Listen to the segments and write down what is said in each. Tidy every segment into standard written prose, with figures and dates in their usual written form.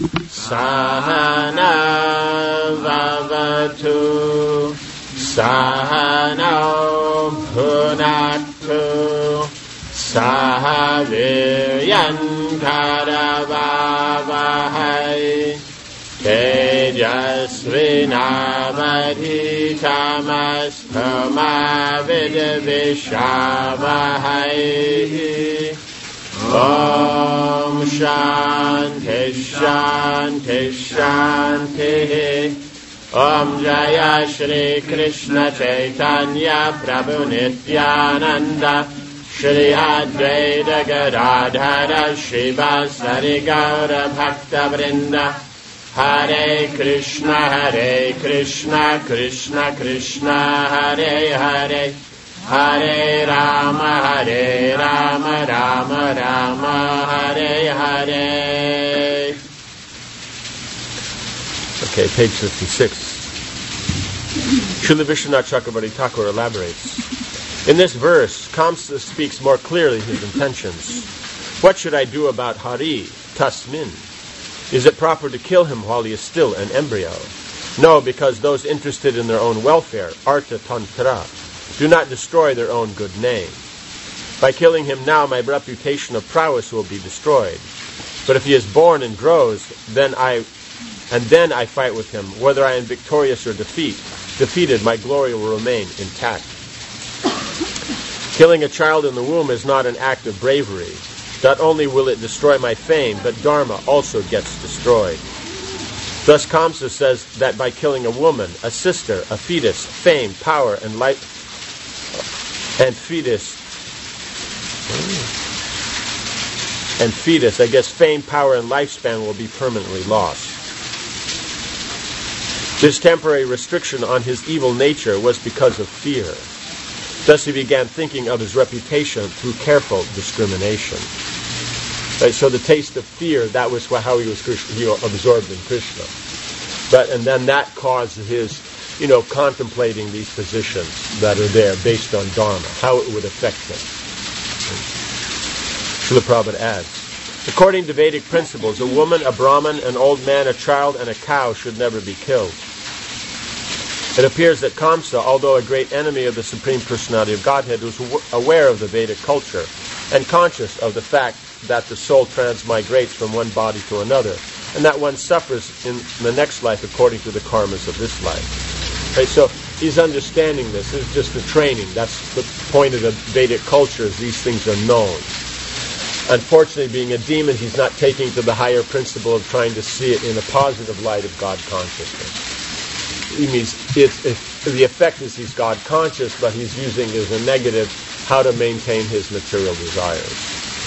Sahana vavatu Sahano bhunatu Sahaviryan karavavahai Tejasvinamadhitamastamadvishavahai Om Shanti Shanti Shanti Om Jaya Shri Krishna Chaitanya Prabhu Nityananda Shri Advaita Gadadhara Shivasari Gaura Bhakta Vrinda Hare Krishna Krishna Krishna Hare Hare Hare Rama Rama Rama Hare Hare. Okay, page 56. Srila Vishwanath Chakravarti Thakur elaborates. In this verse, Kamsa speaks more clearly his intentions. What should I do about Hari, Tasmin? Is it proper to kill him while he is still an embryo? No, because those interested in their own welfare, Artha Tantra, do not destroy their own good name. By killing him now, my reputation of prowess will be destroyed. But if he is born and grows, then I fight with him, whether I am victorious or defeated, my glory will remain intact. Killing a child in the womb is not an act of bravery. Not only will it destroy my fame, but Dharma also gets destroyed. Thus Kamsa says that by killing a woman, a sister, a fetus, fame, power, and life, I guess fame, power, and lifespan will be permanently lost. This temporary restriction on his evil nature was because of fear. Thus he began thinking of his reputation through careful discrimination. Right, so the taste of fear, that was how he was absorbed in Krishna. And then that caused his, contemplating these positions that are there based on Dharma, how it would affect him. Srila Prabhupada adds, according to Vedic principles, a woman, a Brahmin, an old man, a child, and a cow should never be killed. It appears that Kamsa, although a great enemy of the Supreme Personality of Godhead, was aware of the Vedic culture and conscious of the fact that the soul transmigrates from one body to another, and that one suffers in the next life according to the karmas of this life. Right, so he's understanding this. It's just a training. That's the point of the Vedic culture, is these things are known. Unfortunately, being a demon, he's not taking to the higher principle of trying to see it in a positive light of God consciousness. He means the effect is he's God conscious, but he's using as a negative how to maintain his material desires.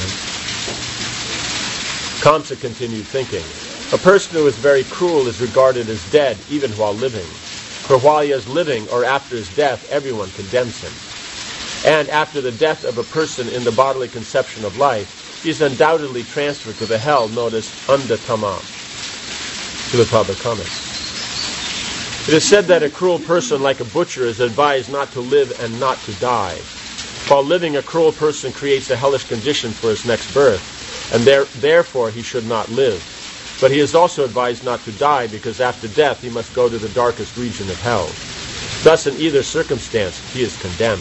Kamsa continued thinking, a person who is very cruel is regarded as dead even while living. For while he is living or after his death, everyone condemns him. And after the death of a person in the bodily conception of life, he is undoubtedly transferred to the hell known as Andatama. Srila Prabhupada comments. It is said that a cruel person like a butcher is advised not to live and not to die. While living, a cruel person creates a hellish condition for his next birth, and therefore he should not live. But he is also advised not to die, because after death he must go to the darkest region of hell. Thus, in either circumstance, he is condemned.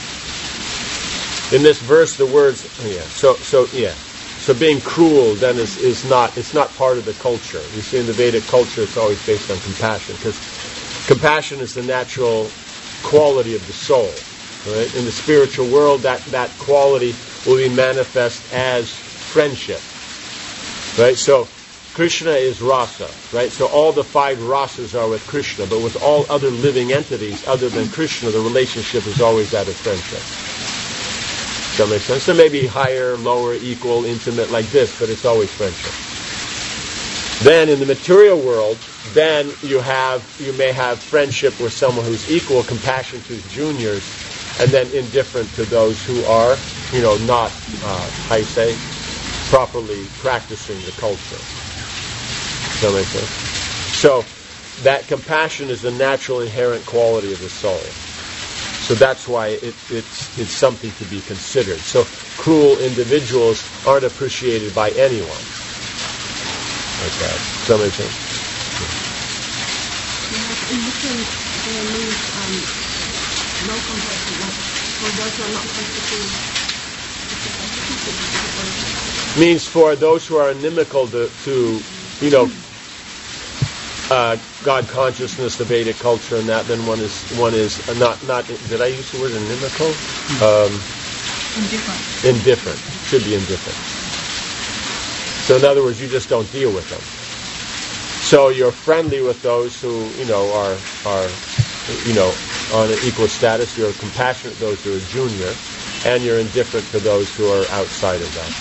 In this verse, the words, so being cruel then it's not part of the culture. You see, in the Vedic culture, it's always based on compassion, because compassion is the natural quality of the soul. Right? In the spiritual world, that quality will be manifest as friendship. Right? So Krishna is rasa. Right? So all the 5 rasas are with Krishna, but with all other living entities other than Krishna, the relationship is always that of friendship. Does that make sense? So maybe higher, lower, equal, intimate like this, but it's always friendship. Then in the material world, then you may have friendship with someone who's equal, compassion to his juniors, and then indifferent to those who are, not, properly practicing the culture. Does that make sense? So that compassion is the natural inherent quality of the soul. So that's why it's something to be considered. So cruel individuals aren't appreciated by anyone. like that. Somebody think? Indifferent means no compassion. For those who are not supposed to means for those who are inimical to God consciousness, the Vedic culture, and that. Then one is not. Did I use the word inimical? Indifferent. Should be indifferent. So in other words, you just don't deal with them. So you're friendly with those who are on an equal status. You're compassionate to those who are junior, and you're indifferent to those who are outside of that.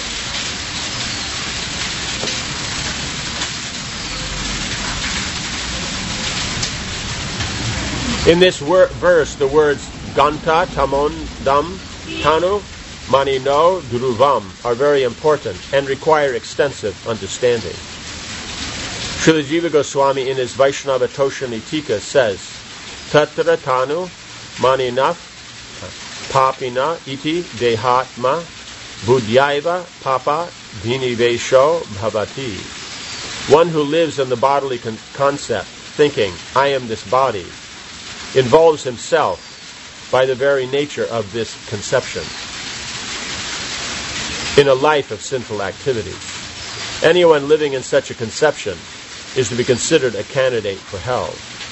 In this verse, the words Ganta, Tamon, Dam, Tanu, Mani no, Dhruvam are very important and require extensive understanding. Srila Jiva Goswami in his Vaishnava Toshani Tika says, Tatra Tanu, Manina, Papina, Iti, Dehatma, Buddhyaiva, Papa, Dhinivesho, Bhavati. One who lives in the bodily concept, thinking, I am this body, involves himself by the very nature of this conception in a life of sinful activity. Anyone living in such a conception is to be considered a candidate for hell.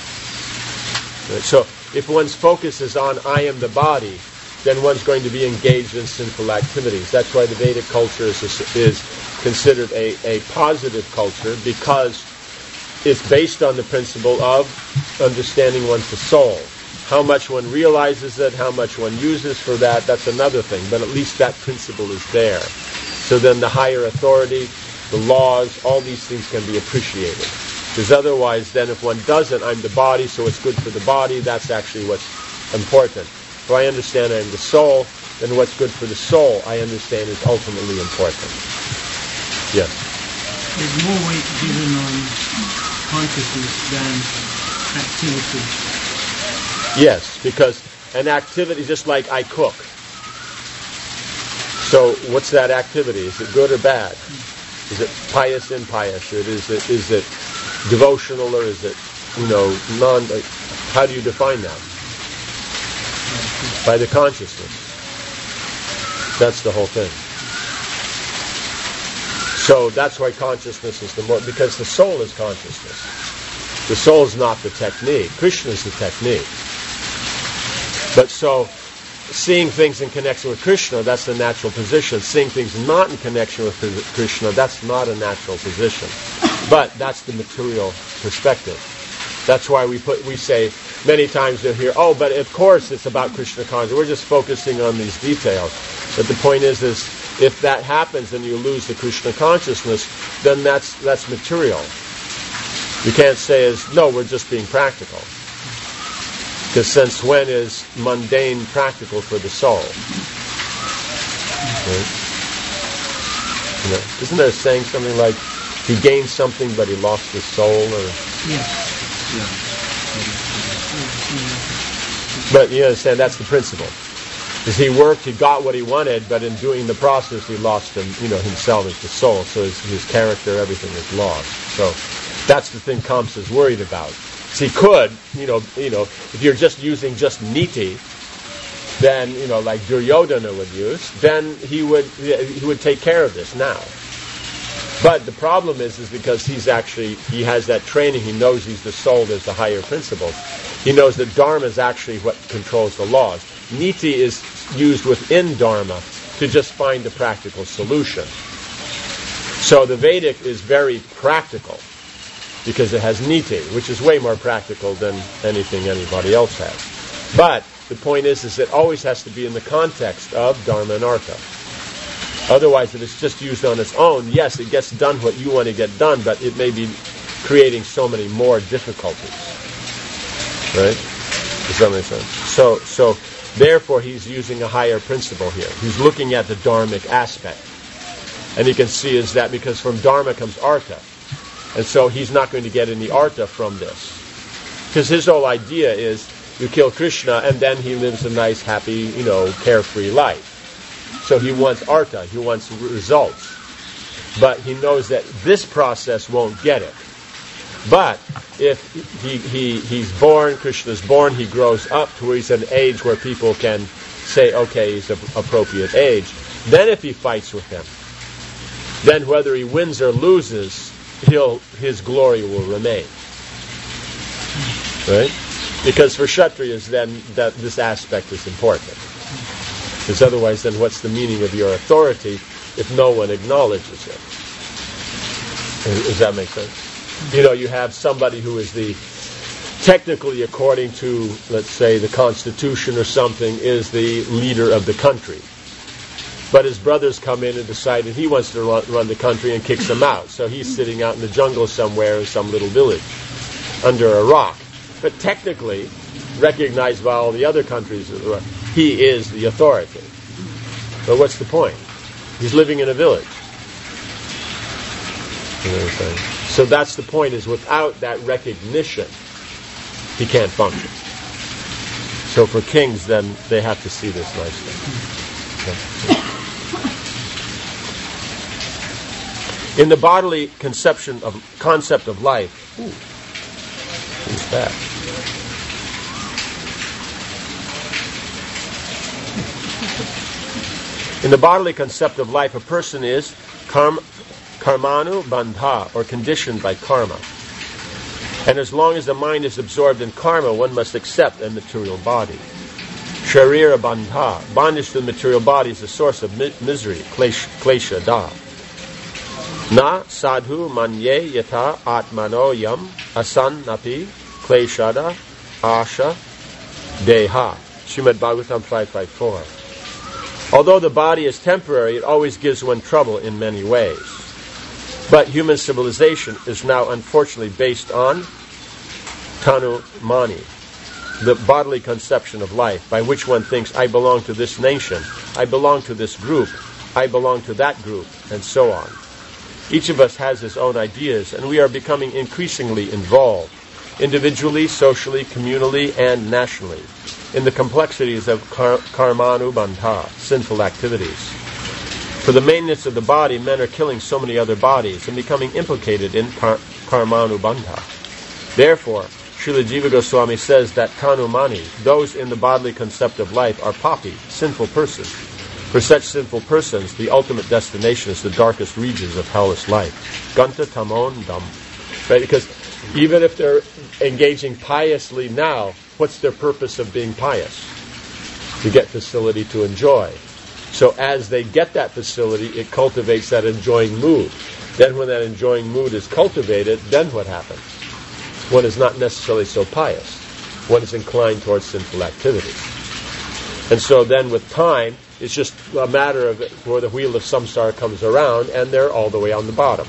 So if one's focus is on I am the body, then one's going to be engaged in sinful activities. That's why the Vedic culture is considered a positive culture, because it's based on the principle of understanding one's soul. How much one realizes it, how much one uses for that, that's another thing. But at least that principle is there. So then the higher authority, the laws, all these things can be appreciated. Because otherwise then if one doesn't, I'm the body, so it's good for the body, that's actually what's important. If I understand I'm the soul, then what's good for the soul, I understand, is ultimately important. Yes? There's more weight given on consciousness than activity. Yes, because an activity, just like I cook. So what's that activity? Is it good or bad? Is it pious, impious? Is it devotional, or is it, non? How do you define that? By the consciousness. That's the whole thing. So that's why consciousness is because the soul is consciousness. The soul is not the technique. Krishna is the technique. But so, seeing things in connection with Krishna, that's the natural position. Seeing things not in connection with Krishna, that's not a natural position. But that's the material perspective. That's why we say many times you'll hear, but of course it's about Krishna consciousness. We're just focusing on these details. But the point is if that happens and you lose the Krishna consciousness, then that's material. You can't say no, we're just being practical. Because since when is mundane practical for the soul? Right? Isn't there a saying something like, he gained something but he lost his soul? Or But you understand, that's the principle. Because he worked, he got what he wanted, but in doing the process he lost himself as the soul. So his character, everything is lost. So that's the thing Kamsa is worried about. He could, if you're just using just niti, then, like Duryodhana would use, then he would take care of this now. But the problem is because he has that training, he knows he's the soul, there's the higher principles. He knows that Dharma is actually what controls the laws. Niti is used within Dharma to just find a practical solution. So the Vedic is very practical, because it has niti, which is way more practical than anything anybody else has. But the point is it always has to be in the context of Dharma and Artha. Otherwise, if it's just used on its own, yes, it gets done what you want to get done, but it may be creating so many more difficulties. Right? Does that make sense? So therefore, he's using a higher principle here. He's looking at the dharmic aspect. And you can see is that because from Dharma comes Artha. And so he's not going to get any artha from this. Because his whole idea is you kill Krishna and then he lives a nice, happy, carefree life. So he wants artha, he wants results. but he knows that this process won't get it. But if he's born, Krishna's born, he grows up to where he's at an age where people can say, okay, he's an appropriate age. Then if he fights with him, then whether he wins or loses, his glory will remain. Right? Because for Kshatriyas, then this aspect is important. Because otherwise, then what's the meaning of your authority if no one acknowledges it? Does that make sense? You have somebody who is technically, according to, let's say, the Constitution or something, is the leader of the country. But his brothers come in and decide that he wants to run the country and kicks them out. So he's sitting out in the jungle somewhere in some little village under a rock. But technically, recognized by all the other countries, he is the authority. But what's the point? He's living in a village. You know what I'm saying? So that's the point, is without that recognition, he can't function. So for kings, then, they have to see this nicely. Okay. In the bodily concept of life, who's that? In the bodily concept of life, a person is karmanu bandha, or conditioned by karma. And as long as the mind is absorbed in karma, one must accept a material body. Sharira bandha, bondage to the material body, is the source of misery, klesha da. Na sadhu manye yata atmano yam asan napi kleshada asha deha. Srimad Bhagavatam 554. Although the body is temporary, it always gives one trouble in many ways. But human civilization is now unfortunately based on tanumani, the bodily conception of life, by which one thinks, I belong to this nation, I belong to this group, I belong to that group, and so on. Each of us has his own ideas, and we are becoming increasingly involved, individually, socially, communally, and nationally, in the complexities of karmanu bandha, sinful activities. For the maintenance of the body, men are killing so many other bodies and becoming implicated in karmanu bandha. Therefore, Srila Jiva Goswami says that tanumani, those in the bodily concept of life, are papi, sinful persons. For such sinful persons, the ultimate destination is the darkest regions of hellish life. Ganta tamon dam. Right? Because even if they're engaging piously now, what's their purpose of being pious? To get facility to enjoy. So as they get that facility, it cultivates that enjoying mood. Then when that enjoying mood is cultivated, then what happens? One is not necessarily so pious. One is inclined towards sinful activities. And so then with time, it's just a matter of where the wheel of samsara comes around, and they're all the way on the bottom.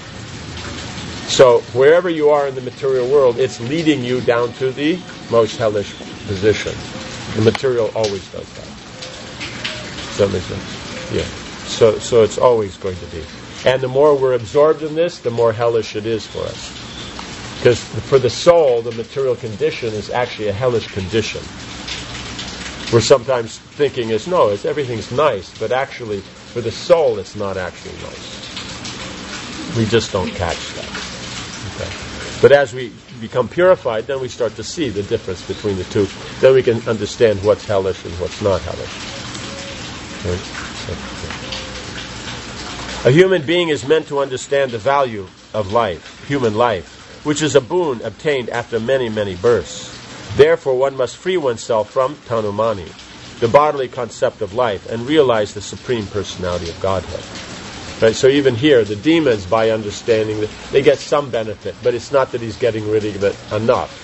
So wherever you are in the material world, it's leading you down to the most hellish position. The material always does that. Does that make sense? Yeah. So it's always going to be. And the more we're absorbed in this, the more hellish it is for us. Because for the soul, the material condition is actually a hellish condition. We're sometimes thinking everything's nice, but actually, for the soul, it's not actually nice. We just don't catch that. Okay. But as we become purified, then we start to see the difference between the two. Then we can understand what's hellish and what's not hellish. Right? A human being is meant to understand the value of life, human life, which is a boon obtained after many, many births. Therefore, one must free oneself from tanumani, the bodily concept of life, and realize the Supreme Personality of Godhead. Right? So even here, the demons, by understanding that, they get some benefit, but it's not that he's getting rid of it enough.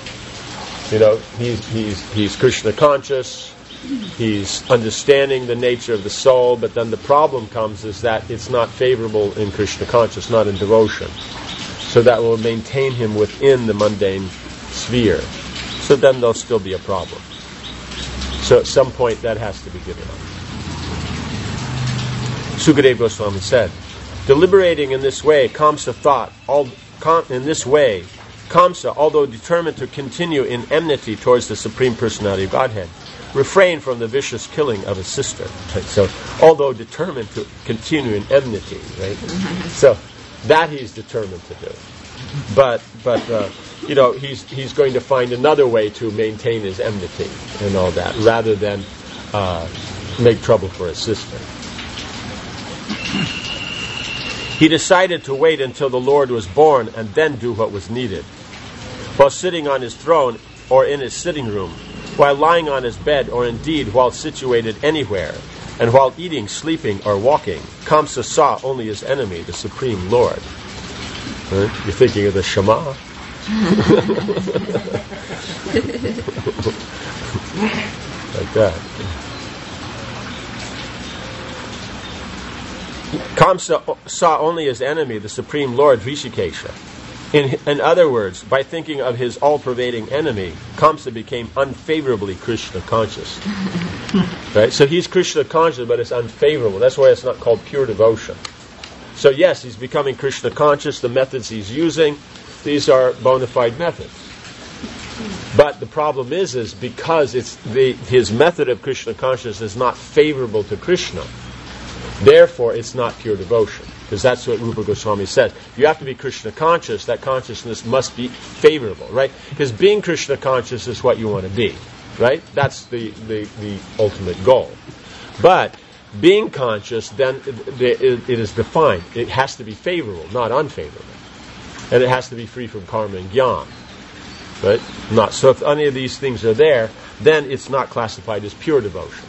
He's Krishna conscious, he's understanding the nature of the soul, but then the problem comes is that it's not favorable in Krishna conscious, not in devotion. So that will maintain him within the mundane sphere. So then there'll still be a problem. So at some point that has to be given up. Sukadeva Goswami said, deliberating in this way, Kamsa thought, although determined to continue in enmity towards the Supreme Personality of Godhead, refrain from the vicious killing of his sister. Right? So, although determined to continue in enmity, right? So that he's determined to do. But he's going to find another way to maintain his enmity and all that, rather than make trouble for his sister. He decided to wait until the Lord was born and then do what was needed. While sitting on his throne or in his sitting room, while lying on his bed, or indeed while situated anywhere, and while eating, sleeping, or walking, Kamsa saw only his enemy, the Supreme Lord. Right? You're thinking of the Shema? Like that. Kamsa saw only his enemy, the Supreme Lord, Rishikesha. In other words, by thinking of his all-pervading enemy, Kamsa became unfavorably Krishna conscious. Right? So he's Krishna conscious, but it's unfavorable. That's why it's not called pure devotion. So yes, he's becoming Krishna conscious. The methods he's using, these are bona fide methods. But the problem is because his method of Krishna consciousness is not favorable to Krishna, therefore it's not pure devotion. Because that's what Rupa Goswami says. You have to be Krishna conscious. That consciousness must be favorable, right? Because being Krishna conscious is what you want to be, right? That's the ultimate goal. But being conscious, then it is defined. It has to be favorable, not unfavorable. And it has to be free from karma and jnana. Right? Not. So if any of these things are there, then it's not classified as pure devotion.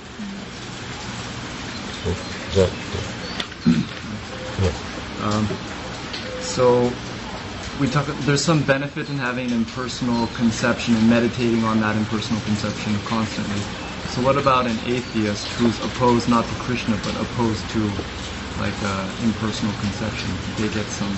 So there's some benefit in having an impersonal conception and meditating on that impersonal conception constantly. So what about an atheist who's opposed not to Krishna but opposed to impersonal conception? Do they get some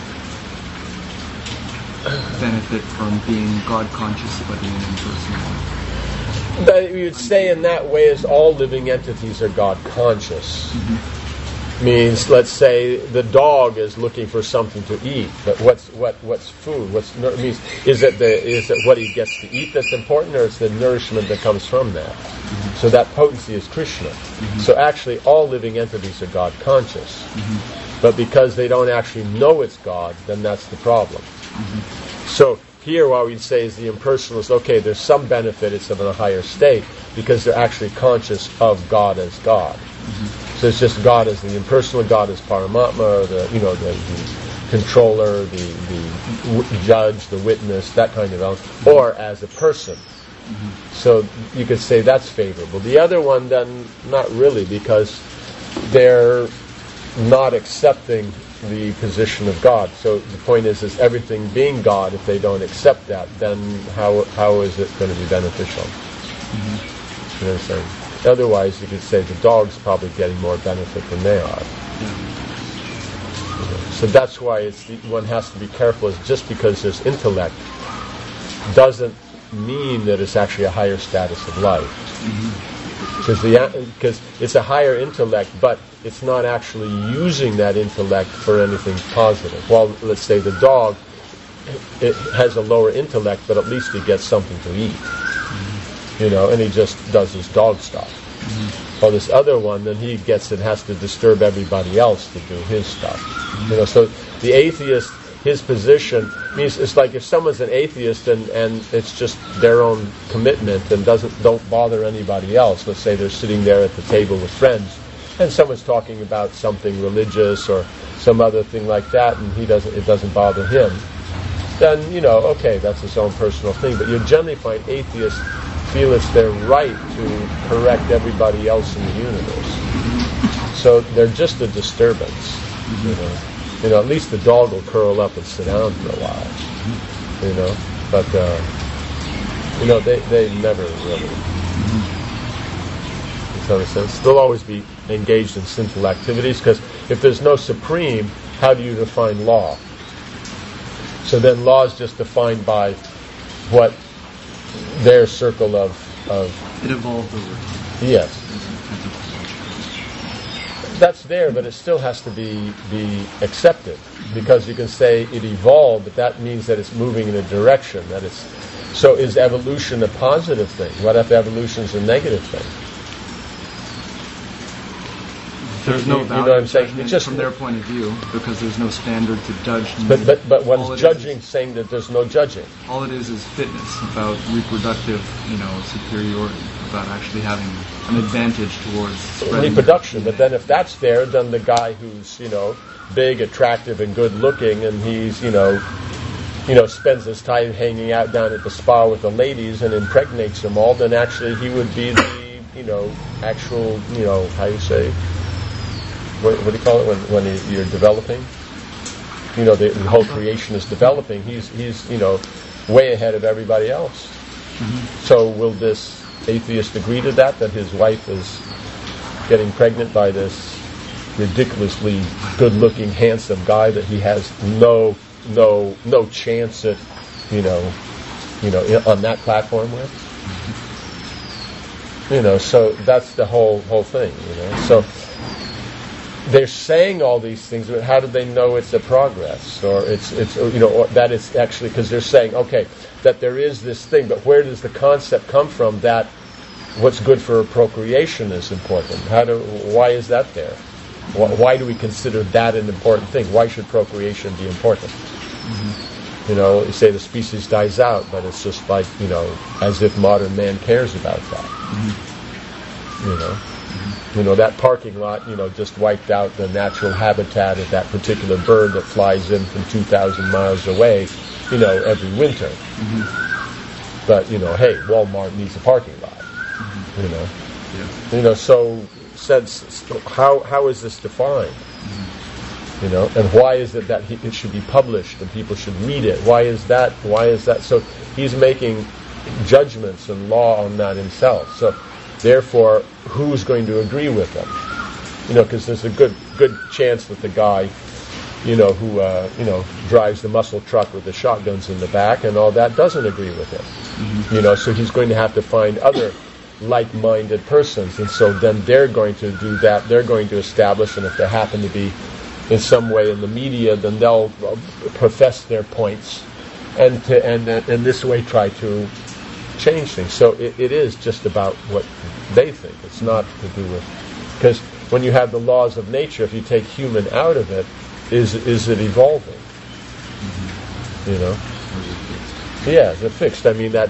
benefit from being God conscious but in an impersonal way? You'd say in that way is all living entities are God conscious. Mm-hmm. Means, let's say the dog is looking for something to eat, but what's food? Is it what he gets to eat that's important, or is the nourishment that comes from that? Mm-hmm. So that potency is Krishna. Mm-hmm. So actually, all living entities are God conscious, mm-hmm. but because they don't actually know it's God, then that's the problem. Mm-hmm. So here, what we'd say is the impersonalist. Okay, there's some benefit; it's of a higher state because they're actually conscious of God as God. Mm-hmm. So it's just God as the impersonal, God as Paramatma, the controller, the judge, the witness, that kind of element, or as a person. Mm-hmm. So you could say that's favorable. The other one, then, not really, because they're not accepting the position of God. So the point is everything being God, if they don't accept that, then how is it going to be beneficial? Mm-hmm. You know what I'm saying? Otherwise, you could say the dog's probably getting more benefit than they are. So that's why one has to be careful. Is just because there's intellect doesn't mean that it's actually a higher status of life. Because it's a higher intellect, but it's not actually using that intellect for anything positive. Well, let's say the dog, it has a lower intellect, but at least he gets something to eat. And he just does his dog stuff. Mm-hmm. Well, this other one, then he has to disturb everybody else to do his stuff. Mm-hmm. So the atheist, his position means it's like if someone's an atheist and it's just their own commitment and don't bother anybody else. Let's say they're sitting there at the table with friends, and someone's talking about something religious or some other thing like that, and it doesn't bother him. Then okay, that's his own personal thing. But you generally find atheists feel it's their right to correct everybody else in the universe. So they're just a disturbance. At least the dog will curl up and sit down for a while. But they never really. In some sense, they'll always be engaged in sinful activities, because if there's no supreme, how do you define law? So then law is just defined by what their circle of it evolved over time. Yes. That's there, but it still has to be accepted, because you can say it evolved, but that means that it's moving in a direction, that So is evolution a positive thing? What if evolution is a negative thing? There's no you value know what I'm saying? judgment It's just, from their point of view because there's no standard to judge. but All one's it judging, is saying that there's no judging. all it is fitness, about reproductive, superiority, about actually having an advantage towards spreading Reproduction. But then if that's there, then the guy who's, big, attractive, and good looking, and he's, spends his time hanging out down at the spa with the ladies and impregnates them all, then actually he would be the, actual, how you say, what do you call it when you're developing? The whole creation is developing. He's way ahead of everybody else. Mm-hmm. So will this atheist agree to that his wife is getting pregnant by this ridiculously good-looking, handsome guy that he has no chance at, on that platform with? So that's the whole thing, So they're saying all these things, but how do they know it's a progress? Or it's or that it's actually, because they're saying, okay, that there is this thing, but where does the concept come from that what's good for procreation is important? Why is that there? Why do we consider that an important thing? Why should procreation be important? Mm-hmm. You say the species dies out, but it's just like, as if modern man cares about that. Mm-hmm. That parking lot, just wiped out the natural habitat of that particular bird that flies in from 2,000 miles away, every winter. Mm-hmm. But, hey, Walmart needs a parking lot. Mm-hmm. So how is this defined? Mm-hmm. And why is it that it should be published and people should read it? Why is that? So he's making judgments and law on that himself. So therefore, who's going to agree with him? Because there's a good chance that the guy, who drives the muscle truck with the shotguns in the back and all that doesn't agree with him. Mm-hmm. So he's going to have to find other like-minded persons, and so then they're going to do that. They're going to establish, and if they happen to be in some way in the media, then they'll profess their points, and this way try to change things. So it is just about what they think. It's not to do with, because when you have the laws of nature, if you take human out of it, is it evolving? Mm-hmm. Yeah, it's fixed. I mean, that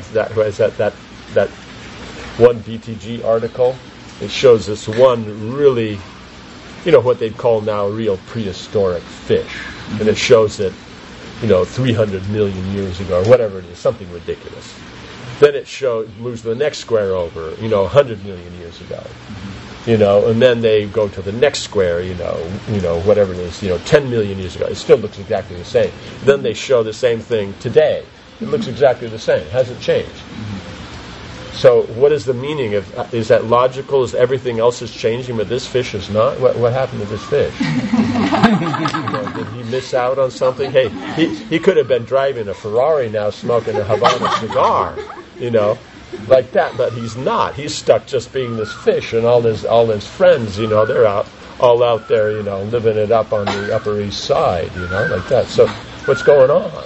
one BTG article, it shows this one really, what they'd call now a real prehistoric fish. Mm-hmm. And it shows it, 300 million years ago, or whatever it is, something ridiculous. Then it moves to the next square over, 100 million years ago. Mm-hmm. And then they go to the next square, whatever it is, 10 million years ago. It still looks exactly the same. Then they show the same thing today. It looks exactly the same. It hasn't changed. Mm-hmm. So what is the meaning of, is that logical? Is everything else is changing, but this fish is not? What happened to this fish? Did he miss out on something? Hey, he could have been driving a Ferrari now, smoking a Havana cigar, like that, but he's not. He's stuck just being this fish, and all his friends, they're all out there, living it up on the Upper East Side, like that. So what's going on?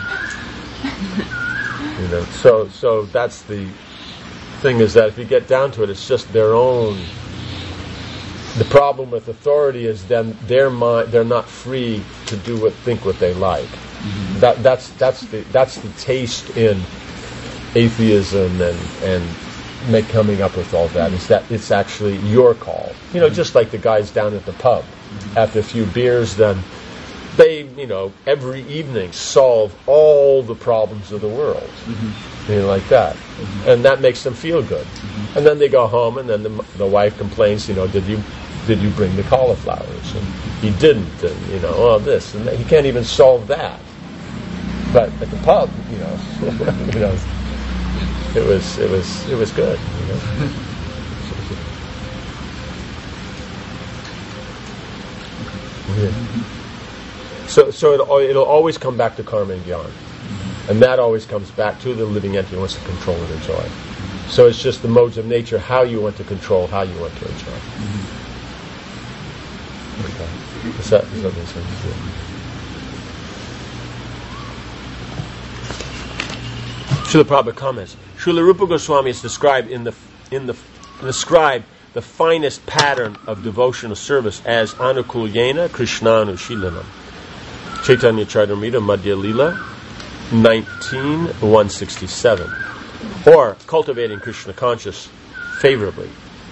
So that's the thing, is that if you get down to it, it's just their own. The problem with authority is then their mind, they're not free to think what they like. Mm-hmm. That's the taste in atheism and coming up with all that, is that it's actually your call. Just like the guys down at the pub. Mm-hmm. After a few beers, then they, every evening solve all the problems of the world. Mm-hmm. Like that. Mm-hmm. And that makes them feel good. Mm-hmm. And then they go home, and then the wife complains, did you bring the cauliflowers? And he didn't, and, this. And he can't even solve that. But at the pub, it was good. Yeah. So it'll always come back to karma and jnana. And that always comes back to the living entity who wants to control and enjoy. So it's just the modes of nature, how you want to control, how you want to enjoy. Okay. Does that make sense? Yeah. Srila Prabhupada comments. Srila Rupa Goswami has described described the finest pattern of devotional service as Anukulyena Krishnanushilanam. Chaitanya Charitamrita Madhya Lila 19:167. Or cultivating Krishna consciousness favorably.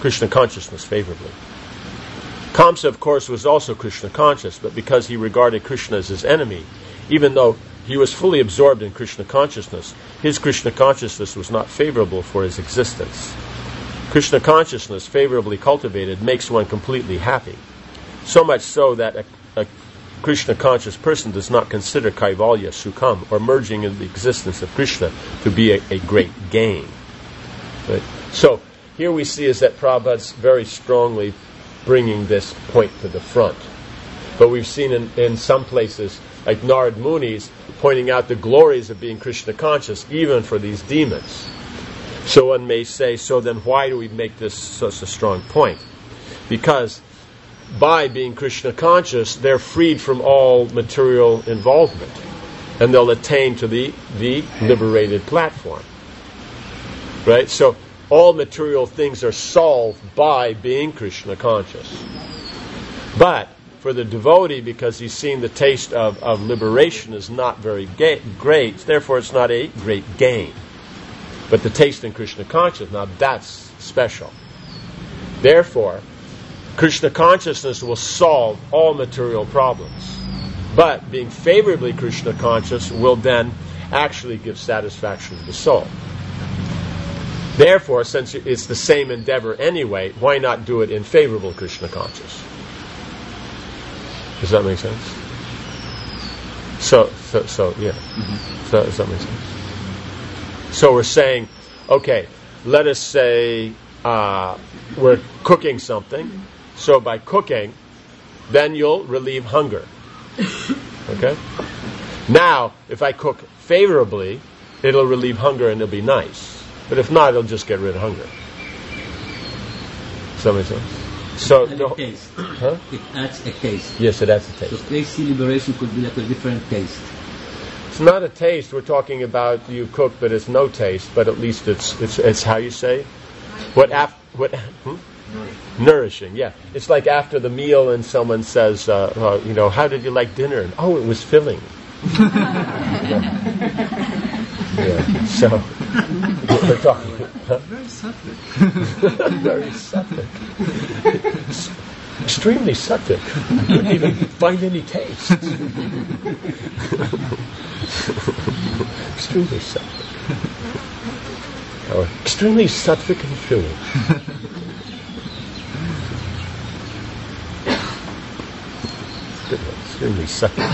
Kamsa, of course, was also Krishna conscious, but because he regarded Krishna as his enemy, even though he was fully absorbed in Krishna consciousness, his Krishna consciousness was not favorable for his existence. Krishna consciousness, favorably cultivated, makes one completely happy. So much so that a Krishna conscious person does not consider Kaivalya, Sukham, or merging in the existence of Krishna to be a great gain. Right? So, here we see is that Prabhupada's very strongly bringing this point to the front. But we've seen in some places, like Narad Muni's, pointing out the glories of being Krishna conscious, even for these demons. So one may say, so then why do we make this such a strong point? Because by being Krishna conscious, they're freed from all material involvement, and they'll attain to the liberated platform. Right? So all material things are solved by being Krishna conscious. But for the devotee, because he's seen the taste of liberation is not very great, therefore it's not a great gain. But the taste in Krishna consciousness, now that's special. Therefore, Krishna consciousness will solve all material problems. But being favorably Krishna conscious will then actually give satisfaction to the soul. Therefore, since it's the same endeavor anyway, why not do it in favorable Krishna conscious? Does that make sense? So yeah. Mm-hmm. So, does that make sense? So we're saying, okay, let us say we're cooking something. So by cooking, then you'll relieve hunger. Okay? Now, if I cook favorably, it'll relieve hunger and it'll be nice. But if not, it'll just get rid of hunger. Does that make sense? So It adds a taste. Huh? It adds a taste. Yes, it adds a So taste. crazy liberation could be like a different taste. It's not a taste. We're talking about you cook, but it's no taste. But at least it's how you say nourishing. Yeah, it's like after the meal and someone says, how did you like dinner? And, oh, it was filling. Yeah. So we're talking. Very sattvic. Very sattvic. Extremely sattvic. You couldn't even find any taste. Extremely sattvic. Or extremely sattvic and filling. Good one. Extremely sattvic.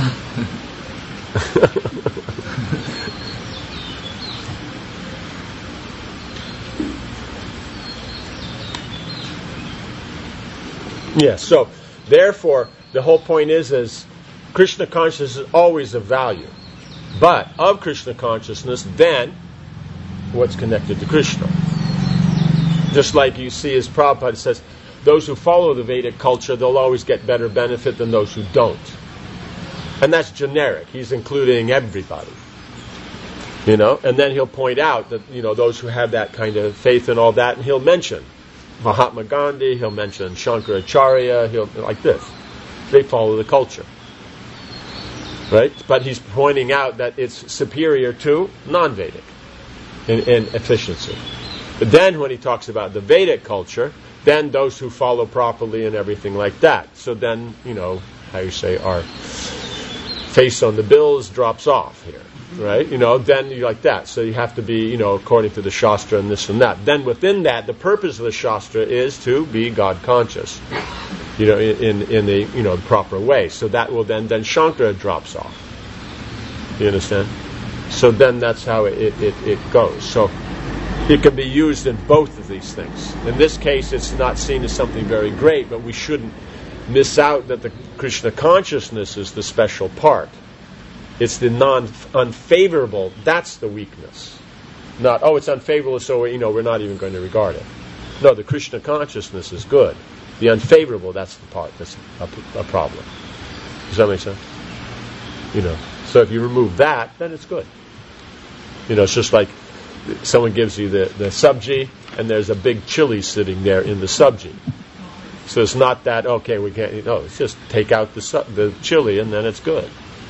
Yeah, so therefore the whole point is Krishna consciousness is always of value. But of Krishna consciousness, then what's connected to Krishna? Just like you see as Prabhupada says, those who follow the Vedic culture, they'll always get better benefit than those who don't. And that's generic. He's including everybody. And then he'll point out that, those who have that kind of faith and all that, and he'll mention Mahatma Gandhi, he'll mention Shankaracharya, like this. They follow the culture. Right? But he's pointing out that it's superior to non-Vedic in efficiency. But then when he talks about the Vedic culture, then those who follow properly and everything like that. So then, our face on the bills drops off here. Right? Then you like that. So you have to be, according to the Shastra and this and that. Then within that, the purpose of the Shastra is to be God conscious, in the proper way. So that will then Shankara drops off. You understand? So then that's how it goes. So it can be used in both of these things. In this case, it's not seen as something very great, but we shouldn't miss out that the Krishna consciousness is the special part. It's the unfavorable, that's the weakness. Not, it's unfavorable, so we're not even going to regard it. No, the Krishna consciousness is good. The unfavorable, that's the part that's a problem. Does that make sense? So if you remove that, then it's good. It's just like someone gives you the sabji, and there's a big chili sitting there in the sabji. So it's not that, okay, we can't eat. No, it's just take out the chili and then it's good.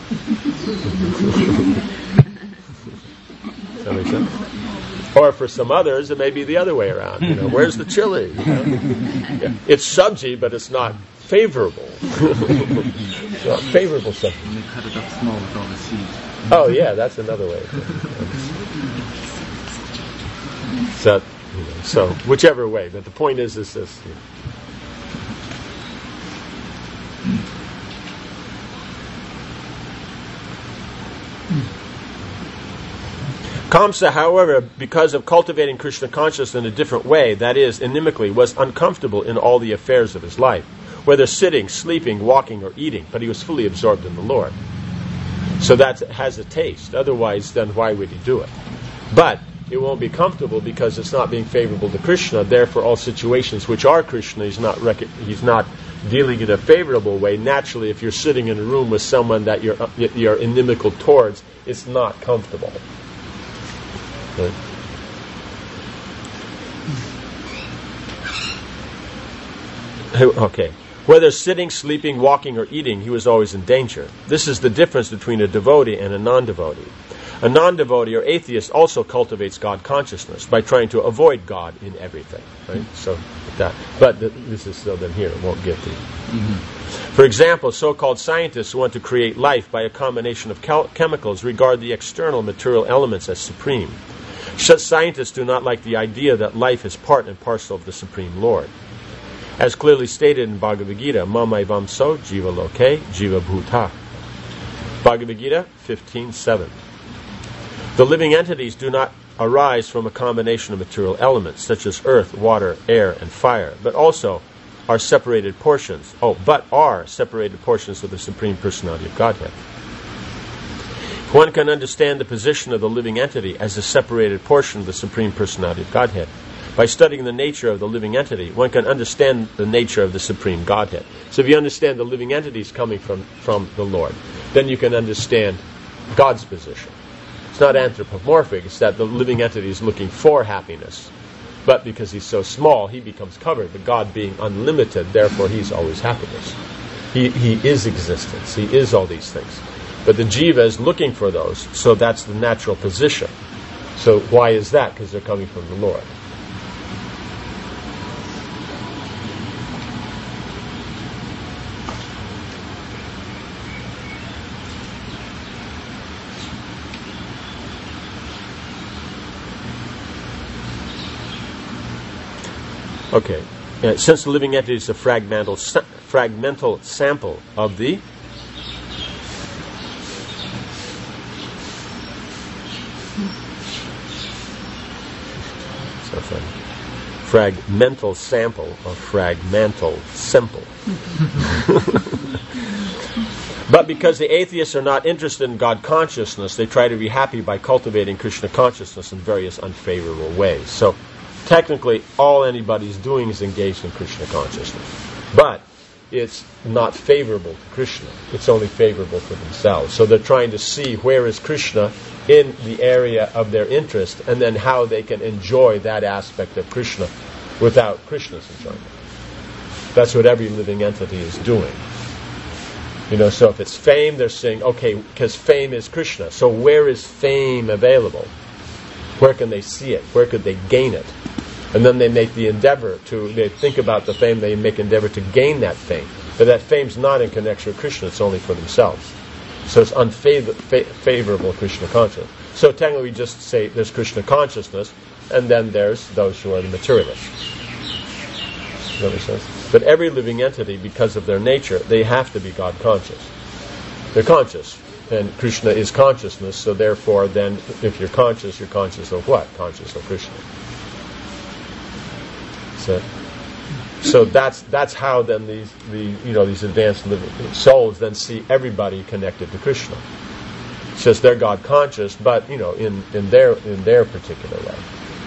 Does that make sense? Or for some others, it may be the other way around. Where's the chili? Yeah. It's sabji, but it's not favorable. It's not favorable sabji. And they cut it up small with all the seeds. Oh yeah, that's another way. So whichever way, but the point is this. Kamsa, however, because of cultivating Krishna consciousness in a different way, that is, inimically, was uncomfortable in all the affairs of his life, whether sitting, sleeping, walking, or eating, but he was fully absorbed in the Lord. So that has a taste. Otherwise, then why would he do it? But it won't be comfortable because it's not being favorable to Krishna. Therefore, all situations which are Krishna, he's not dealing in a favorable way. Naturally, if you're sitting in a room with someone that you're inimical towards, it's not comfortable. Right. Okay. Whether sitting, sleeping, walking, or eating, he was always in danger. This is the difference between a devotee and a non-devotee. A non-devotee or atheist also cultivates God consciousness by trying to avoid God in everything. Right? So that. But this is still then here. It won't get to. For example, so-called scientists who want to create life by a combination of chemicals regard the external material elements as supreme. Such scientists do not like the idea that life is part and parcel of the Supreme Lord. As clearly stated in Bhagavad Gita, Mamai-vamso jiva loke jiva bhuta. Bhagavad Gita 15:7. The living entities do not arise from a combination of material elements, such as earth, water, air, and fire, but also are separated portions. Of the Supreme Personality of Godhead. One can understand the position of the living entity as a separated portion of the Supreme Personality of Godhead. By studying the nature of the living entity, one can understand the nature of the Supreme Godhead. So if you understand the living entities coming from the Lord, then you can understand God's position. It's not anthropomorphic, it's that the living entity is looking for happiness. But because he's so small, he becomes covered. But God being unlimited, therefore he's always happiness. He is existence. He is all these things. But the jiva is looking for those, so that's the natural position. So why is that? Because they're coming from the Lord. Okay. Since the living entity is a fragmental sample of the fragmental sample of fragmental simple. But because the atheists are not interested in God consciousness, they try to be happy by cultivating Krishna consciousness in various unfavorable ways. So technically, all anybody's doing is engaged in Krishna consciousness. But it's not favorable to Krishna. It's only favorable for themselves. So they're trying to see where is Krishna in the area of their interest, and then how they can enjoy that aspect of Krishna without Krishna's enjoyment. That's what every living entity is doing. So if it's fame, they're saying, okay, because fame is Krishna, so where is fame available? Where can they see it? Where could they gain it? And then they make the endeavor they think about the fame, they make endeavor to gain that fame. But that fame's not in connection with Krishna, it's only for themselves. So it's unfavorable Krishna consciousness. So technically we just say there's Krishna consciousness, and then there's those who are the materialists. Does that make sense? But every living entity, because of their nature, they have to be God conscious. They're conscious. And Krishna is consciousness, so therefore then, if you're conscious of what? Conscious of Krishna. So that's how then these advanced living souls then see everybody connected to Krishna. It's just they're God conscious, but in their particular way,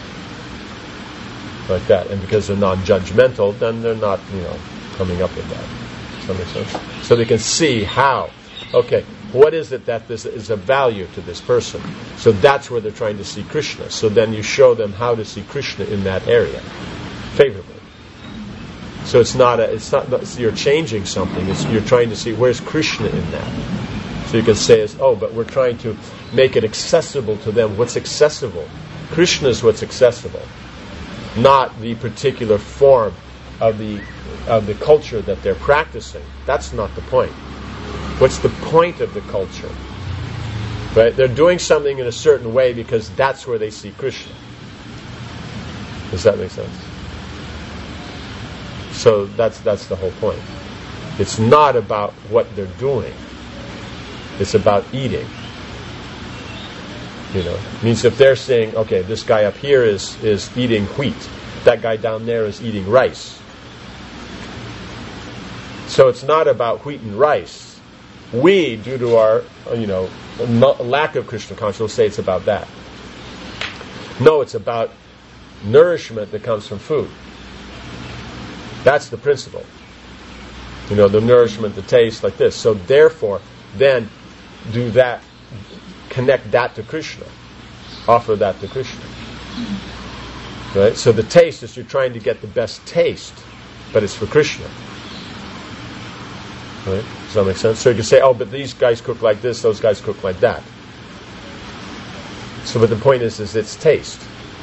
like that. And because they're non-judgmental, then they're not coming up with that. Does that make sense? So they can see how. Okay, What is it that this is of value to this person? So that's where they're trying to see Krishna. So then you show them how to see Krishna in that area favorably. So it's not you're changing something. You're trying to see where's Krishna in that. So you can say, but we're trying to make it accessible to them. What's accessible? Krishna is what's accessible, not the particular form of the culture that they're practicing. That's not the point. What's the point of the culture? Right? They're doing something in a certain way because that's where they see Krishna. Does that make sense? So that's the whole point. It's not about what they're doing. It's about eating. It means if they're saying, okay, this guy up here is eating wheat, that guy down there is eating rice. So it's not about wheat and rice. We, due to our, lack of Krishna consciousness, will say it's about that. No, it's about nourishment that comes from food. That's the principle. The nourishment, the taste, like this. So therefore, then do that, connect that to Krishna. Offer that to Krishna. Right? So the taste is you're trying to get the best taste, but it's for Krishna. Right? Does that make sense? So you can say, but these guys cook like this, those guys cook like that. So but the point is it's taste.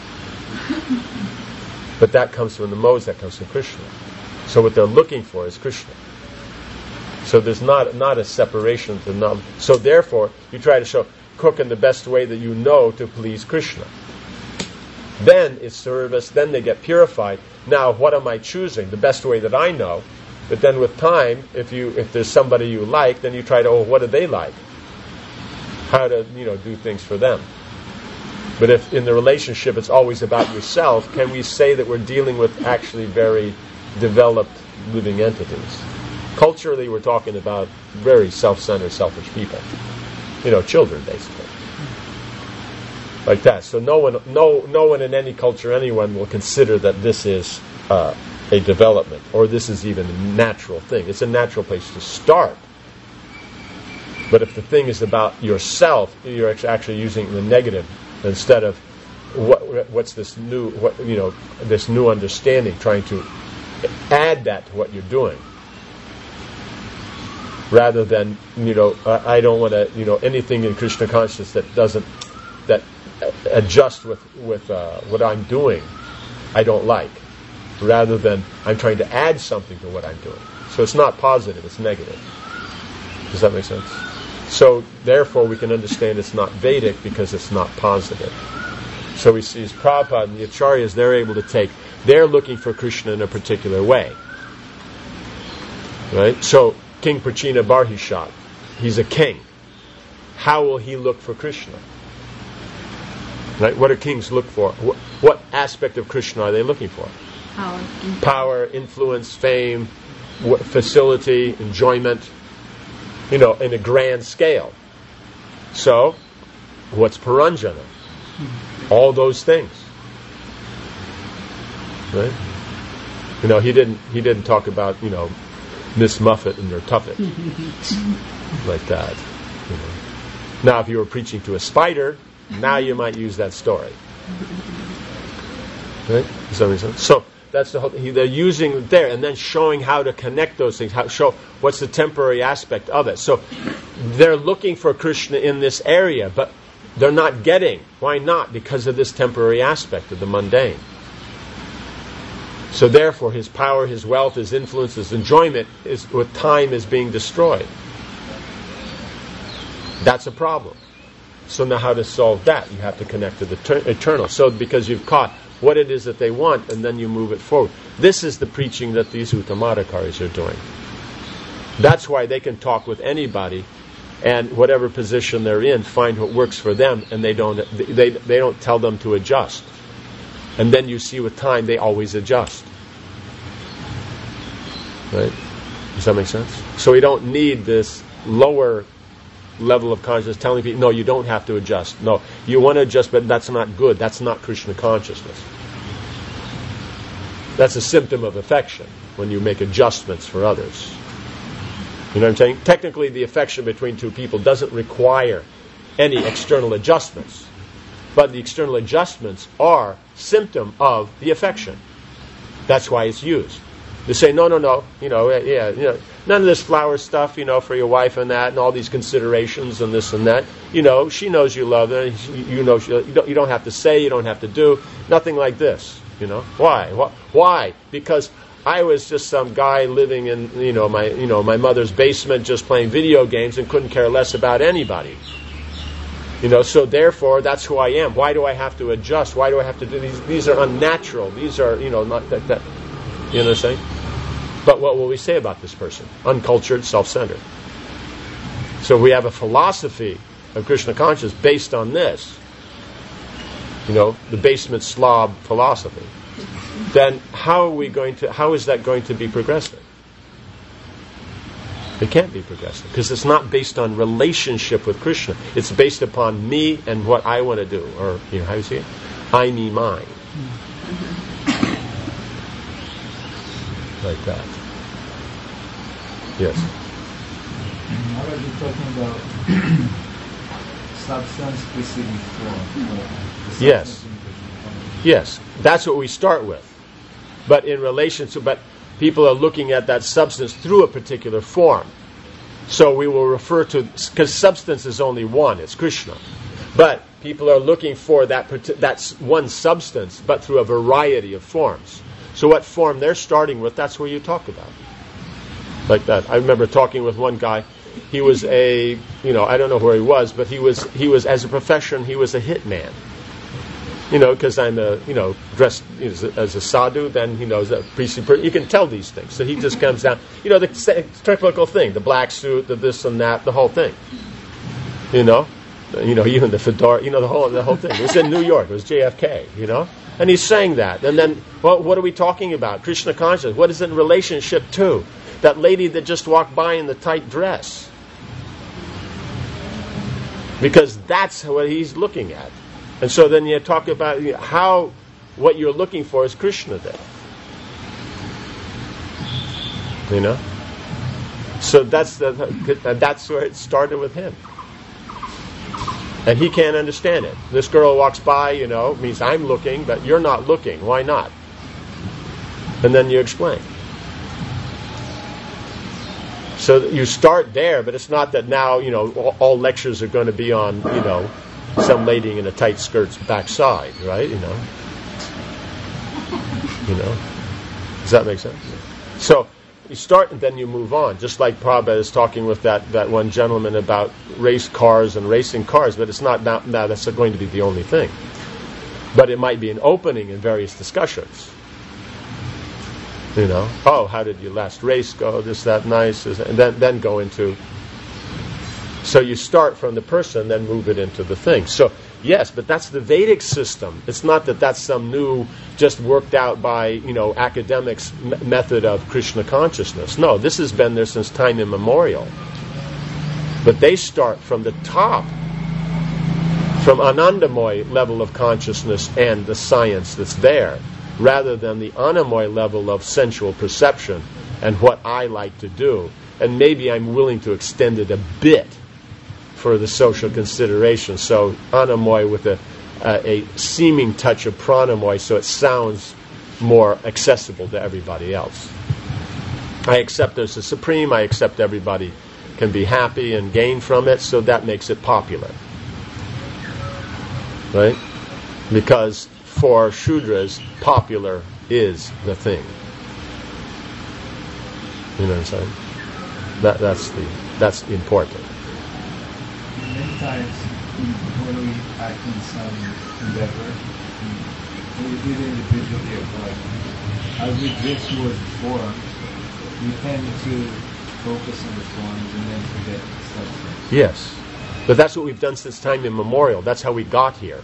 But that comes from the modes, that comes from Krishna. So what they're looking for is Krishna. So there's not a separation to them. So therefore, you try to cook in the best way that you know to please Krishna. Then it's service, then they get purified. Now, what am I choosing? The best way that I know. But then with time, if there's somebody you like, then you try to, what do they like? How to, do things for them. But if in the relationship it's always about yourself, can we say that we're dealing with actually very developed living entities? Culturally, we're talking about very self-centered, selfish people. Children, basically. Like that. So no one in any culture, anyone will consider that this is a development, or this is even a natural thing. It's a natural place to start. But if the thing is about yourself, you're actually using the negative instead of what's this new, this new understanding, trying to add that to what you're doing. Rather than, I don't want to, anything in Krishna consciousness that adjusts with what I'm doing, I don't like. Rather than I'm trying to add something to what I'm doing. So it's not positive, it's negative. Does that make sense? So therefore we can understand it's not Vedic because it's not positive. So we see as Prabhupada and the Acharyas, they're looking for Krishna in a particular way. Right? So King Prachina Barhishat, he's a king. How will he look for Krishna? Right? What do kings look for? What aspect of Krishna are they looking for? Power, influence, fame, facility, enjoyment, in a grand scale. So, what's Paranjana? All those things. Right? He didn't talk about, Miss Muffet and her tuffet. Like that. Now, if you were preaching to a spider, now you might use that story. Right? Does that make sense? So, that's the whole thing. They're using it there and then showing how to connect those things, show what's the temporary aspect of it. So they're looking for Krishna in this area, but they're not getting. Why not? Because of this temporary aspect of the mundane. So therefore his power, his wealth, his influence, his enjoyment with time is being destroyed. That's a problem. So now how to solve that? You have to connect to the eternal. So because you've caught what it is that they want, and then you move it forward. This is the preaching that these Uttamadhikaris are doing. That's why they can talk with anybody, and whatever position they're in, find what works for them, and they don't tell them to adjust. And then you see with time, they always adjust. Right? Does that make sense? So we don't need this lower level of consciousness telling people, no, you don't have to adjust. No, you want to adjust, but that's not good. That's not Krishna consciousness. That's a symptom of affection when you make adjustments for others. You know what I'm saying? Technically, the affection between two people doesn't require any external adjustments. But the external adjustments are symptom of the affection. That's why it's used. They say, no, none of this flower stuff, for your wife and that, and all these considerations and this and that. She knows you love her. You don't have to say, you don't have to do, nothing like this. Why? Why? Because I was just some guy living in, my mother's basement, just playing video games and couldn't care less about anybody. So therefore, that's who I am. Why do I have to adjust? Why do I have to do these? These are unnatural. These are, not that. You know what I'm saying? But what will we say about this person? Uncultured, self-centered. So we have a philosophy of Krishna consciousness based on this. The basement slob philosophy. Then how is that going to be progressive? It can't be progressive because it's not based on relationship with Krishna. It's based upon me and what I want to do, or how do you see it? I, me, mine. Like that. Yes. What are you talking about? Substance preceding form. Yes. Yes. That's what we start with. But in relation to, people are looking at that substance through a particular form. So we will refer to, because substance is only one, it's Krishna. But people are looking for that's one substance, but through a variety of forms. So what form they're starting with, that's what you talk about. Like that. I remember talking with one guy. He was I don't know where he was, but he was as a profession, he was a hitman. Because I'm dressed as a sadhu, then he knows that priestly person. You can tell these things. So he just comes down, the typical thing, the black suit, the this and that, the whole thing. Even the fedora, the whole thing. It was in New York. It was JFK, And he's saying that. And then, what are we talking about? Krishna consciousness. What is it in relationship to? That lady that just walked by in the tight dress. Because that's what he's looking at. And so then you talk about how what you're looking for is Krishna there. So that's where it started with him. And he can't understand it. This girl walks by, means I'm looking, but you're not looking. Why not? And then you explain. So you start there, but it's not that now, all lectures are going to be on, some lady in a tight skirt's backside, right? Does that make sense? So you start and then you move on. Just like Prabhupada is talking with that one gentleman about race cars and racing cars, but it's not now that's going to be the only thing. But it might be an opening in various discussions. How did your last race go? This, that, nice, and then go into. So you start from the person, then move it into the thing. So yes, but that's the Vedic system. It's not that that's some new, just worked out by academics method of Krishna consciousness. No, this has been there since time immemorial. But they start from the top, from Anandamoy level of consciousness and the science that's there, rather than the Anamoy level of sensual perception and what I like to do. And maybe I'm willing to extend it a bit for the social consideration. So Anamoy with a seeming touch of Pranamoy, so it sounds more accessible to everybody else. I accept there's a supreme, I accept everybody can be happy and gain from it, so that makes it popular. Right? Because for Shudras, popular is the thing. You know what I'm saying? That's important. Many times when we act in some endeavor, when we do it individually or collectively, as we drift towards the form, we tend to focus on the forms and then forget the substance. Yes. But that's what we've done since time immemorial. That's how we got here.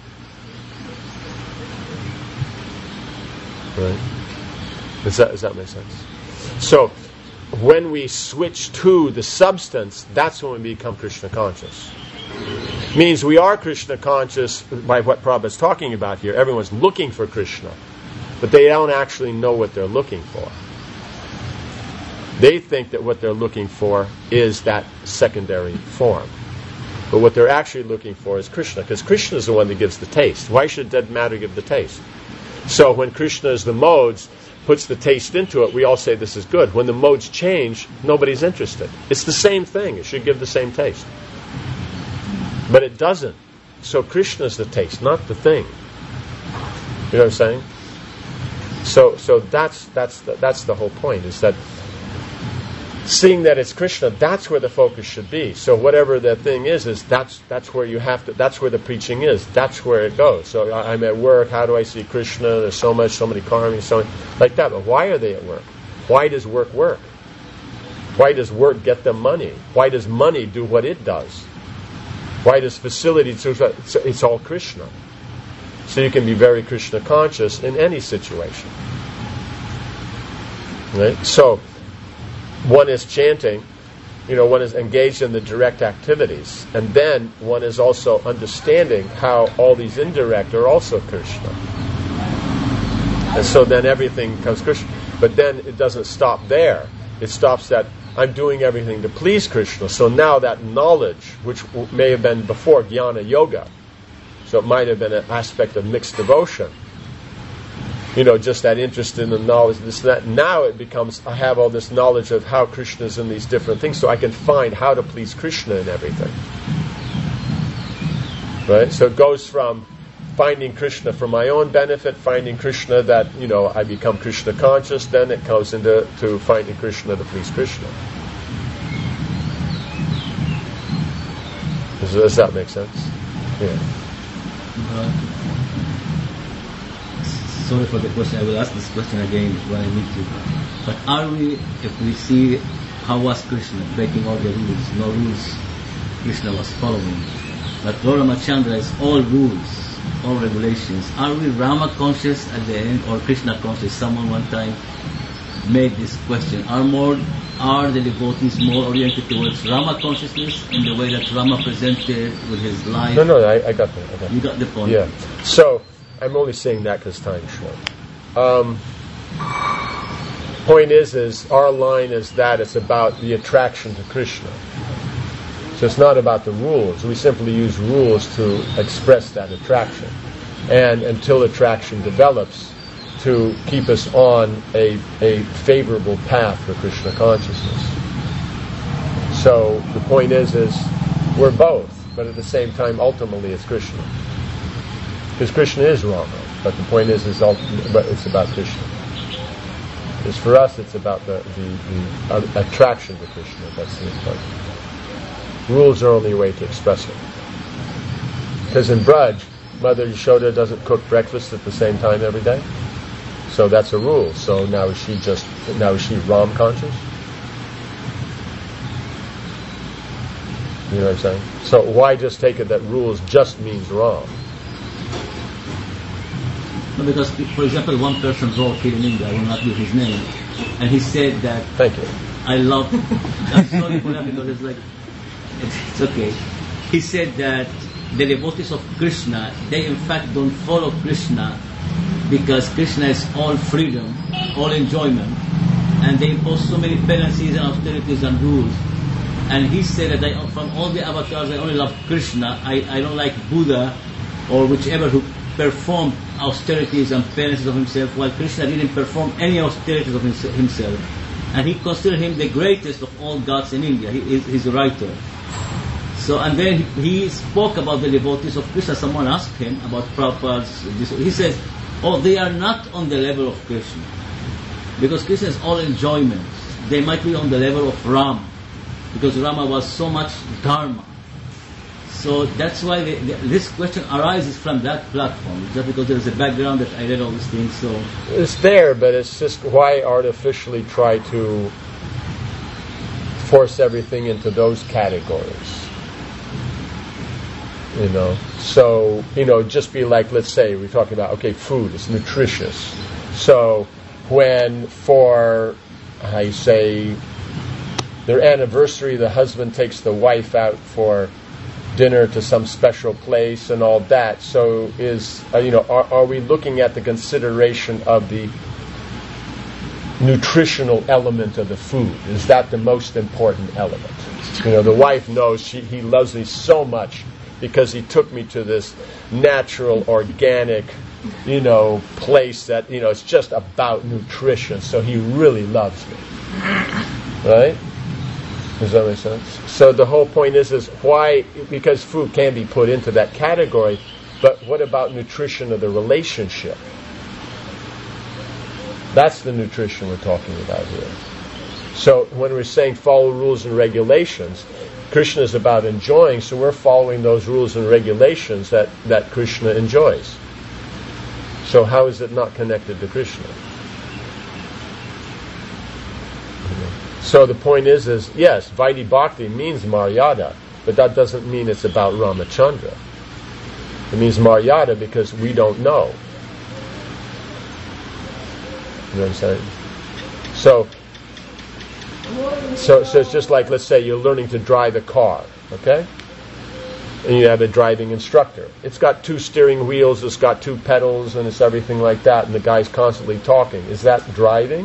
Right? Does that make sense? So, when we switch to the substance, that's when we become Krishna conscious. Means we are Krishna conscious by what Prabhupada is talking about here. Everyone's looking for Krishna, but they don't actually know what they're looking for. They think that what they're looking for is that secondary form. But what they're actually looking for is Krishna, because Krishna is the one that gives the taste. Why should dead matter give the taste? So when Krishna is the modes, puts the taste into it, we all say this is good. When the modes change, nobody's interested. It's the same thing. It should give the same taste. But it doesn't. So Krishna is the taste, not the thing. You know what I'm saying? So that's the whole point, is that seeing that it's Krishna, that's where the focus should be. So whatever the thing is that's where you have to, that's where the preaching is. That's where it goes. So I'm at work, how do I see Krishna? There's so many karmas, so many, like that. But why are they at work? Why does work work? Why does work get them money? Why does money do what it does? Why does facility do what? It's all Krishna. So you can be very Krishna conscious in any situation. Right? So one is chanting, one is engaged in the direct activities, and then one is also understanding how all these indirect are also Krishna. And so then everything becomes Krishna. But then it doesn't stop there. It stops that I'm doing everything to please Krishna. So now that knowledge, which may have been before Jnana Yoga, so it might have been an aspect of mixed devotion, just that interest in the knowledge, this and that. Now it becomes, I have all this knowledge of how Krishna is in these different things, so I can find how to please Krishna in everything. Right? So it goes from finding Krishna for my own benefit, finding Krishna that, I become Krishna conscious, then it comes into finding Krishna to please Krishna. Does that make sense? Yeah. Sorry for the question. I will ask this question again when I meet you. But are we, if we see how was Krishna breaking all the rules, no rules Krishna was following, but Lord Ramachandra is all rules, all regulations. Are we Rama conscious at the end or Krishna conscious? Someone one time made this question. Are the devotees more oriented towards Rama consciousness in the way that Rama presented with his life? No, I got that. You got the point. Yeah. So I'm only saying that because time's short. Point is our line is that it's about the attraction to Krishna. So it's not about the rules. We simply use rules to express that attraction. And until attraction develops, to keep us on a favorable path for Krishna consciousness. So the point is we're both, but at the same time, ultimately, it's Krishna. Because Krishna is Rama, but the point but it's about Krishna. Because for us, it's about the attraction to Krishna. That's the important. Rules are only a way to express it. Because in Braj, Mother Yashoda doesn't cook breakfast at the same time every day. So that's a rule. So now is she Ram conscious? You know what I'm saying? So why just take it that rules just means Ram? No, because, for example, one person wrote here in India, I will not give his name, and he said that... Thank you. I'm sorry for that because it's okay. He said that the devotees of Krishna, they in fact don't follow Krishna because Krishna is all freedom, all enjoyment, and they impose so many penalties and austerities and rules. And he said that from all the avatars, I only love Krishna. I don't like Buddha or whichever who performed austerities and penances of himself, while Krishna didn't perform any austerities of himself. And he considered him the greatest of all gods in India. He's a writer. So, and then he spoke about the devotees of Krishna. Someone asked him about Prabhupada's. He says, they are not on the level of Krishna. Because Krishna is all enjoyment. They might be on the level of Rama. Because Rama was so much Dharma. So that's why this question arises from that platform. Just because there is a background that I read all these things. So it's there, but it's just why artificially try to force everything into those categories. So, just be like, let's say, we're talking about, food, it's nutritious. So, when for, their anniversary, the husband takes the wife out for dinner to some special place and all that. So, are we looking at the consideration of the nutritional element of the food? Is that the most important element? The wife knows he loves me so much because he took me to this natural, organic, place that, it's just about nutrition. So he really loves me. Right? Does that make sense? So the whole point is why, because food can be put into that category, but what about nutrition of the relationship? That's the nutrition we're talking about here. So when we're saying follow rules and regulations, Krishna is about enjoying, so we're following those rules and regulations that Krishna enjoys. So how is it not connected to Krishna? So the point is yes, Vaidhi Bhakti means Maryada, but that doesn't mean it's about Ramachandra. It means Maryada because we don't know. You know what I'm saying? So it's just like, let's say you're learning to drive a car, okay? And you have a driving instructor. It's got 2 steering wheels, it's got 2 pedals, and it's everything like that, and the guy's constantly talking. Is that driving?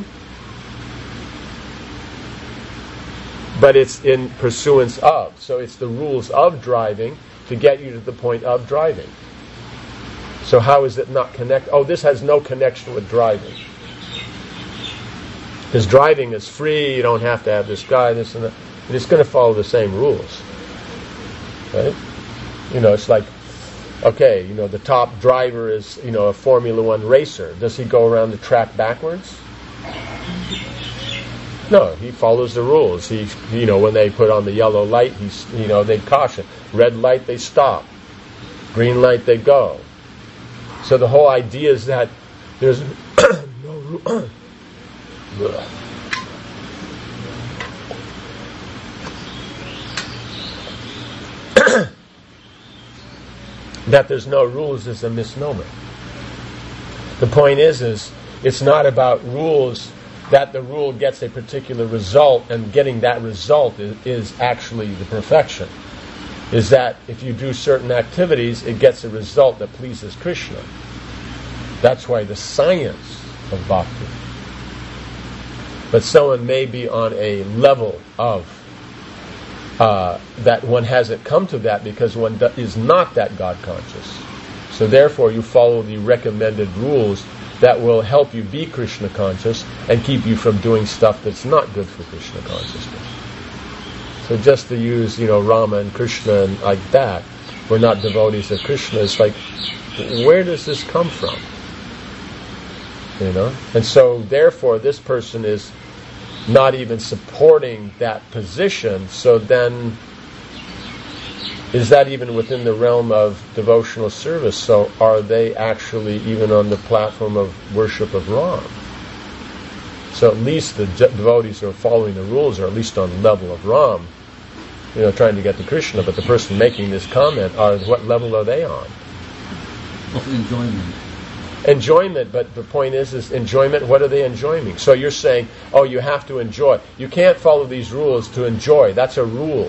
But it's in pursuance of. So it's the rules of driving to get you to the point of driving. So how is it not connected? Oh, this has no connection with driving. Because driving is free, you don't have to have this guy, this and that. And it's going to follow the same rules. Right? It's like, okay, the top driver is, a Formula One racer. Does he go around the track backwards? No, he follows the rules. He, when they put on the yellow light, they caution. Red light, they stop. Green light, they go. So the whole idea is that there's no rule. That there's no rules is a misnomer. The point is it's not about rules, that the rule gets a particular result, and getting that result is actually the perfection. Is that if you do certain activities, it gets a result that pleases Krishna. That's why the science of bhakti. But someone may be on a level of that one hasn't come to that because one is not that God conscious. So therefore you follow the recommended rules that will help you be Krishna conscious and keep you from doing stuff that's not good for Krishna consciousness. So just to use, Rama and Krishna and like that, we're not devotees of Krishna. It's like, where does this come from? And so therefore this person is not even supporting that position, so then is that even within the realm of devotional service? So are they actually even on the platform of worship of Ram? So at least the devotees who are following the rules are at least on the level of Ram, trying to get to Krishna, but the person making this comment, what level are they on? Of enjoyment. Enjoyment, but the point is enjoyment, what are they enjoying? So you're saying, you have to enjoy. You can't follow these rules to enjoy. That's a rule.